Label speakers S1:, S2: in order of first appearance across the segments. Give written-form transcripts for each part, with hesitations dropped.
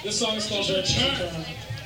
S1: This song is called Return.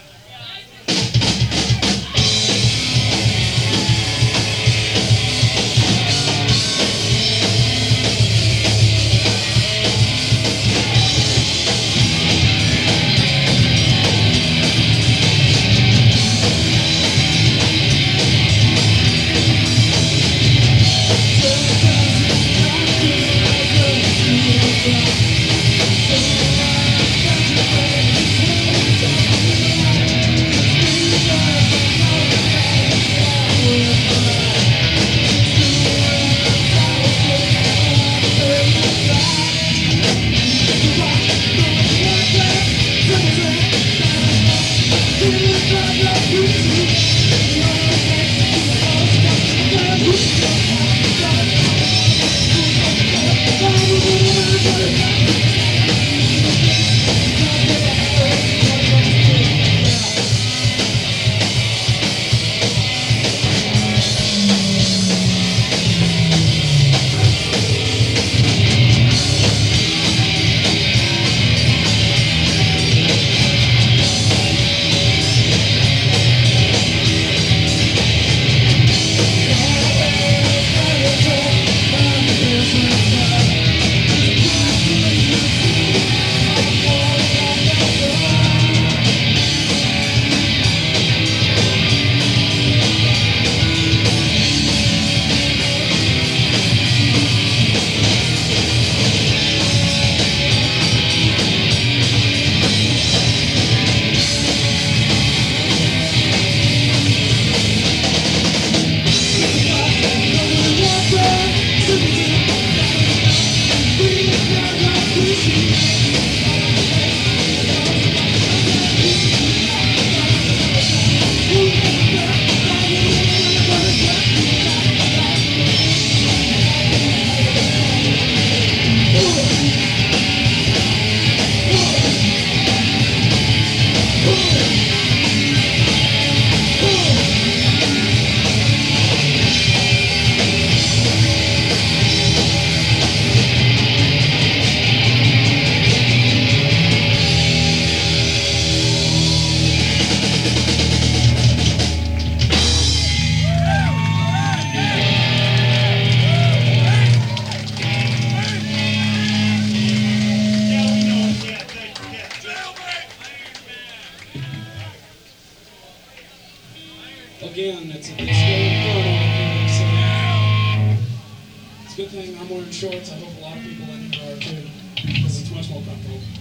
S1: Again, it's very fun over here, so it's a good thing I'm wearing shorts. I hope a lot of people in here are too, because it's much more comfortable.